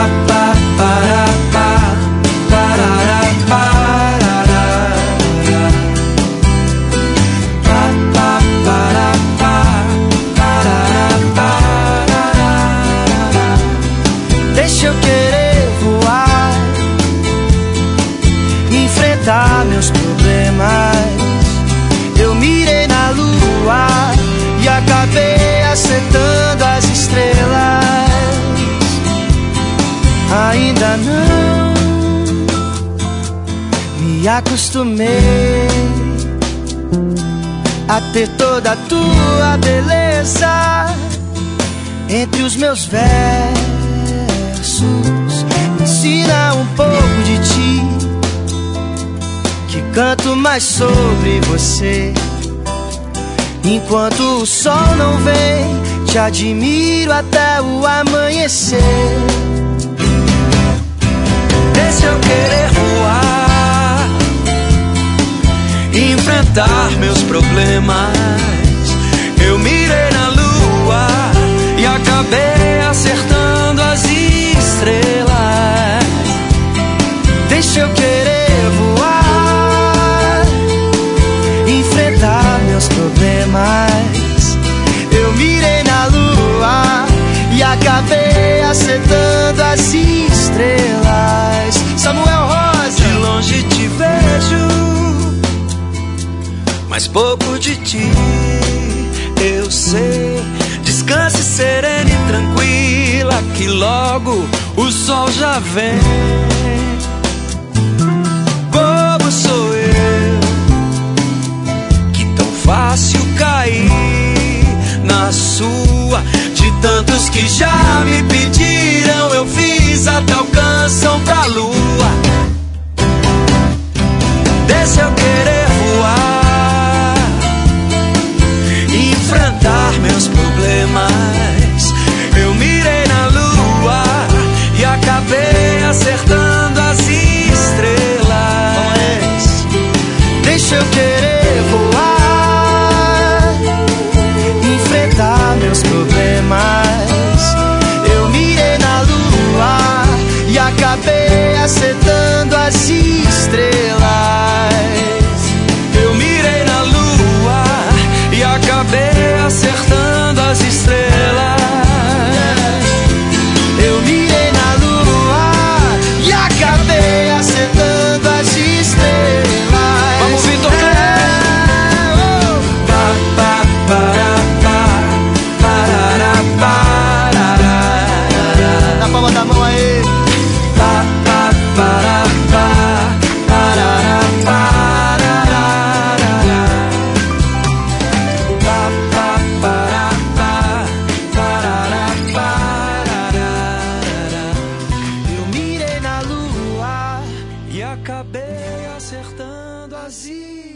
Deixa eu querer voar, enfrentar meus problemas. Eu mirei na lua e acabei acertando as estrelas. Ainda não me acostumei a ter toda a tua beleza entre os meus versos. Me ensina um pouco de ti, que canto mais sobre você. Enquanto o sol não vem, te admiro até o amanhecer. Deixa eu querer voar, enfrentar meus problemas. Eu mirei na lua e acabei acertando as estrelas. Deixa eu querer voar, enfrentar meus problemas. Eu mirei na lua e acabei acertando as estrelas. Samuel Rosa. De longe te vejo, mas pouco de ti eu sei. Descanse serena e tranquila, que logo o sol já vem. Bobo sou eu, que tão fácil cair na sua. De tantos que já me pediram, eu fiz até alcançam pra lua. Deixa eu querer voar, enfrentar meus problemas. Eu mirei na lua e acabei acertando as estrelas. Deixa eu querer voar, enfrentar meus problemas. Eu mirei na lua e acabei acertando as estrelas. Eu mirei na lua e acabei acertando as estrelas. Eu mirei na lua e acabei acertando as estrelas. Vamos, Vitor Clay! Na palma da mão aí. Eu mirei na lua e acabei acertando as